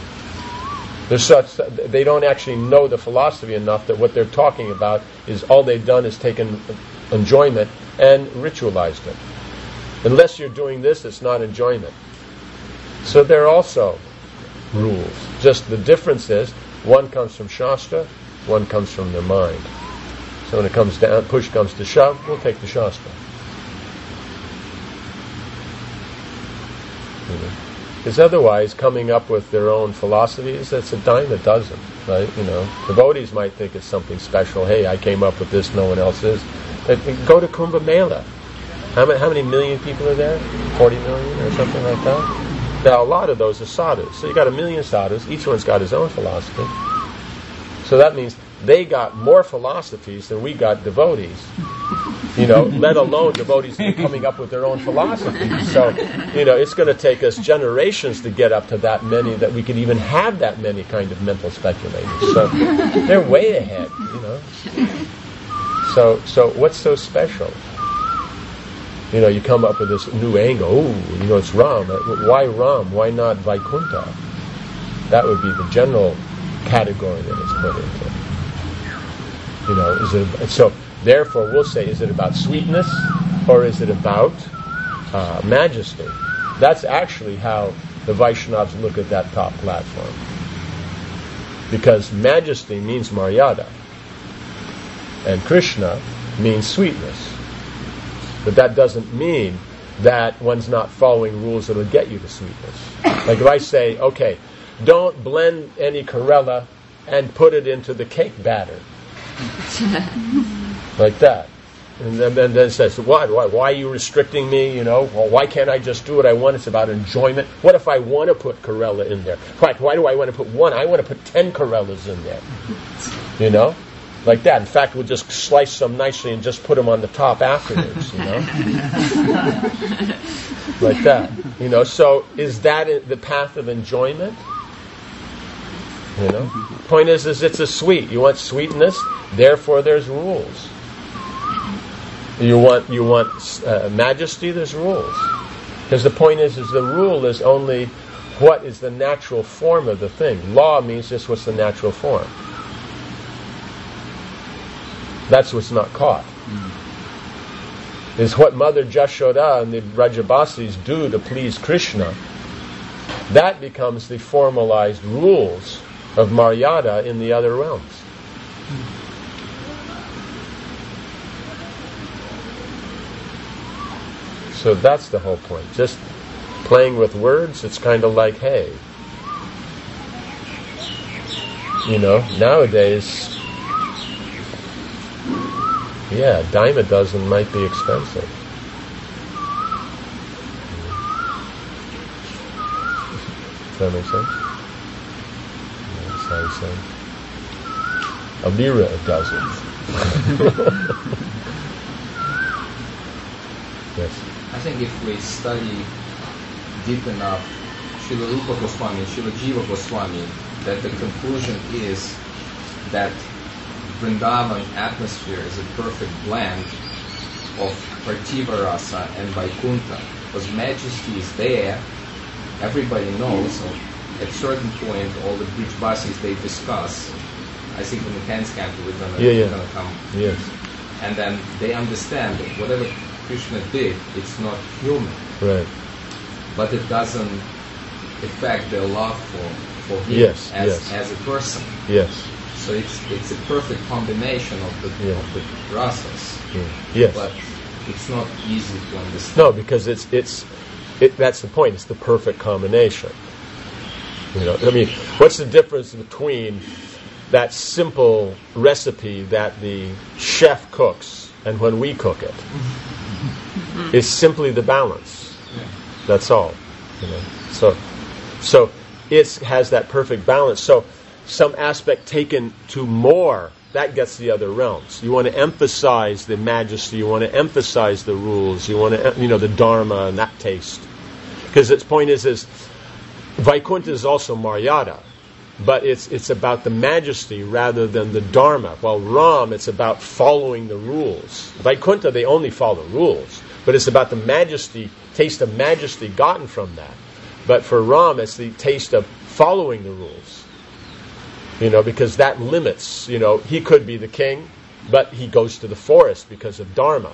They don't actually know the philosophy enough that what they're talking about is all they've done is taken enjoyment and ritualized it. Unless you're doing this, it's not enjoyment. So they're also rules. Just the difference is, one comes from Shastra, one comes from their mind. So when it comes down, push comes to shove, we'll take the Shastra. Because otherwise, coming up with their own philosophies, that's a dime a dozen, right? Devotees might think it's something special. Hey, I came up with this, no one else is. But go to Kumbh Mela. How many million people are there? 40 million or something like that? Now, a lot of those are sadhus. So you got 1 million sadhus. Each one's got his own philosophy. So that means they got more philosophies than we got devotees. Let alone devotees coming up with their own philosophies. So, it's going to take us generations to get up to that many, that we could even have that many kind of mental speculators. So they're way ahead, So what's so special? You come up with this new angle. It's Ram. Why Ram? Why not Vaikuntha? That would be the general category that it's put into. So therefore we'll say, is it about sweetness or is it about majesty. That's actually how the Vaishnavas look at that top platform. Because majesty means Maryada. And Krishna means sweetness. But that doesn't mean that one's not following rules that will get you to sweetness. Like if I say, okay, don't blend any Corella and put it into the cake batter. Like that. And then it says, why are you restricting me? Well, why can't I just do what I want? It's about enjoyment. What if I want to put Corella in there? Why do I want to put one? I want to put 10 Corellas in there. Like that. In fact, we'll just slice some nicely and just put them on the top afterwards, Like that. So is that the path of enjoyment? Point is it's a sweet. You want sweetness, therefore there's rules. You want majesty, there's rules. Because the point is the rule is only what is the natural form of the thing. Law means just what's the natural form. That's what's not caught. Is what Mother Jashoda and the Brajabasis do to please Krishna. That becomes the formalized rules of Maryada in the other realms. So that's the whole point. Just playing with words, it's kind of like, hey, nowadays, a dime a dozen might be expensive. Does that make sense? That's how you say. A lira a dozen. Yes. I think if we study deep enough Srila Rupa Goswami and Srila Jiva Goswami, that the conclusion is that Vrindavan atmosphere is a perfect blend of Partiva Rasa and Vaikuntha. Because majesty is there, everybody knows. So at a certain point, all the Brijvasis, they discuss. I think in the 10th canto we're going to come. Yes. And then they understand that whatever Krishna did, it's not human. Right. But it doesn't affect their love for him as a person. Yes. So it's a perfect combination of the rasas. Yeah. Yes. But it's not easy to understand. No, because it's that's the point. It's the perfect combination. What's the difference between that simple recipe that the chef cooks and when we cook it? It's simply the balance. Yeah. That's all. So it has that perfect balance. So some aspect taken to more, that gets the other realms. You want to emphasize the majesty, you want to emphasize the rules, you want to, the dharma and that taste. Because its point is Vaikuntha is also Maryada, but it's about the majesty rather than the dharma. While Ram, it's about following the rules. Vaikuntha, they only follow rules, but it's about the majesty, taste of majesty gotten from that. But for Ram, it's the taste of following the rules. Because that limits, he could be the king, but he goes to the forest because of dharma.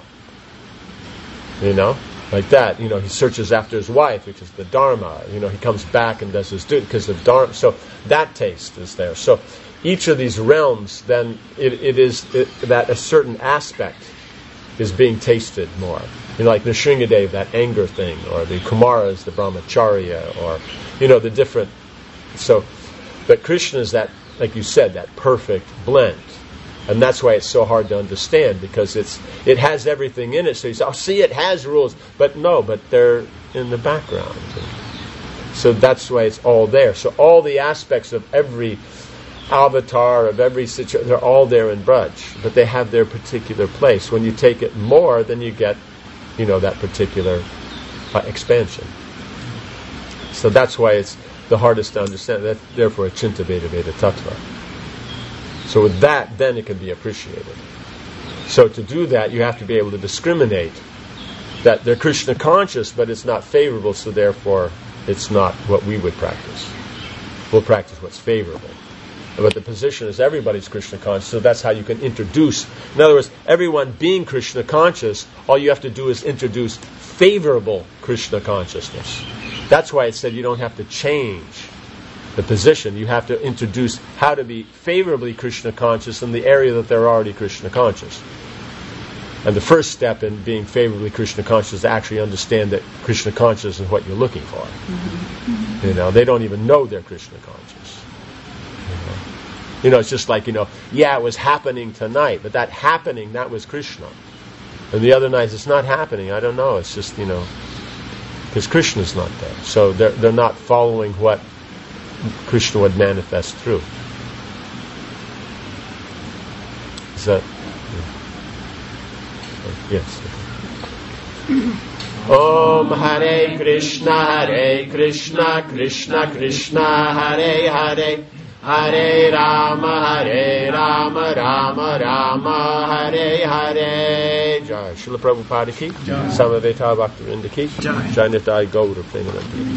Like that. He searches after his wife because of the dharma. He comes back and does his duty because of dharma. So that taste is there. So each of these realms, then it is that a certain aspect is being tasted more. Like Nrsingadev, that anger thing, or the Kumaras, the brahmacharya, or the different. So, but Krishna is that, like you said, that perfect blend. And that's why it's so hard to understand, because it has everything in it. So you say, see, it has rules. But they're in the background. So that's why it's all there. So all the aspects of every avatar, of every situation, they're all there in Braj. But they have their particular place. When you take it more, then you get, that particular expansion. So that's why it's the hardest to understand. Therefore, Chinta Veda Veda Tattva. So with that, then it can be appreciated. So to do that, you have to be able to discriminate that they're Krishna conscious, but it's not favorable, so therefore it's not what we would practice. We'll practice what's favorable. But the position is everybody's Krishna conscious, so that's how you can introduce. In other words, everyone being Krishna conscious, all you have to do is introduce favorable Krishna consciousness. That's why it said you don't have to change the position. You have to introduce how to be favorably Krishna conscious in the area that they're already Krishna conscious. And the first step in being favorably Krishna conscious is to actually understand that Krishna conscious is what you're looking for. You know, they don't even know they're Krishna conscious. You know, it's just like, it was happening tonight, but that happening, that was Krishna. And the other nights, it's not happening. I don't know. It's just, because Krishna's not there. So they're not following what Krishna would manifest through. Is that... Yes. Om Hare Krishna, Krishna Krishna, Hare Hare, Hare Rama, Rama Rama, Hare Hare. Jai Srila Prabhupada ki, Samaveta Bhaktivinoda ki, Jai Nitai Gaura Premanandi.